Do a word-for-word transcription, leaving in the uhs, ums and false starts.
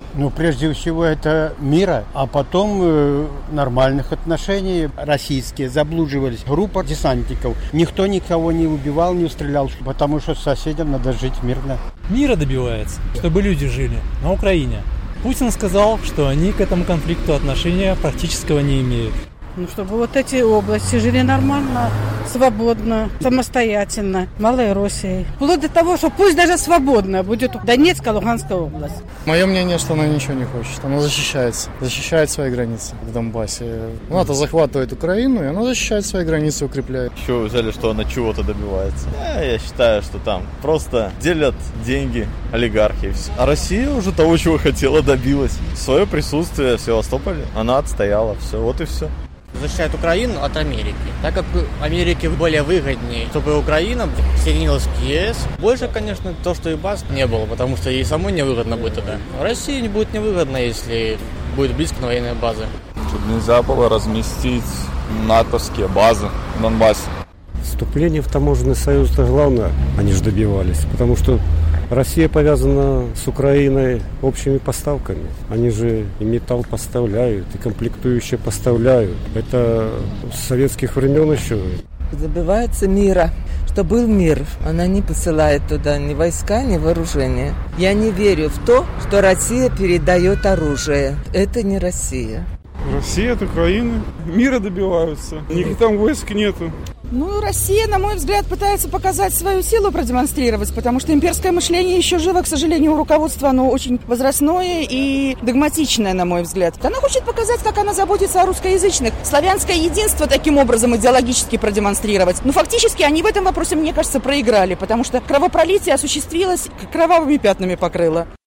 Ну, прежде всего, это мира, а потом э, нормальных отношений. Российские заблуживались. Группа десантников. Никто никого не убивал, не стрелял, потому что соседям надо жить мирно. Мира добивается, чтобы люди жили на Украине. Путин сказал, что они к этому конфликту отношения практического не имеют. Ну, чтобы вот эти области жили нормально, свободно, самостоятельно, Малой Россией. Вплоть до того, что пусть даже свободно будет Донецкая, Луганская область. Мое мнение, что она ничего не хочет. Она защищается. Защищает свои границы в Донбассе. НАТО захватывает Украину, и она защищает свои границы, укрепляет. Еще вы взяли, что она чего-то добивается? А я считаю, что там просто делят деньги олигархи. А Россия уже того, чего хотела, добилась. Свое присутствие в Севастополе она отстояла. Все, вот и все. Защищает Украину от Америки, так как Америке более выгоднее, чтобы Украина соединилась с ЕС. Больше, конечно, то, что и баз не было, потому что ей самой невыгодно будет тогда. России не будет невыгодно, если будет близко военной базы. Чтобы нельзя было разместить натовские базы в Донбассе. Вступление в таможенный союз — это главное, они же добивались, потому что Россия повязана с Украиной общими поставками. Они же и металл поставляют, и комплектующие поставляют. Это с советских времен еще. Добивается мира. Что был мир, она не посылает туда ни войска, ни вооружения. Я не верю в то, что Россия передает оружие. Это не Россия. Россия от Украины. Мира добиваются. Никаких там войск нету. Ну, Россия, на мой взгляд, пытается показать свою силу, продемонстрировать, потому что имперское мышление еще живо, к сожалению, у руководства, оно очень возрастное и догматичное, на мой взгляд. Она хочет показать, как она заботится о русскоязычных, славянское единство таким образом идеологически продемонстрировать. Но фактически они в этом вопросе, мне кажется, проиграли, потому что кровопролитие осуществилось, кровавыми пятнами покрыло.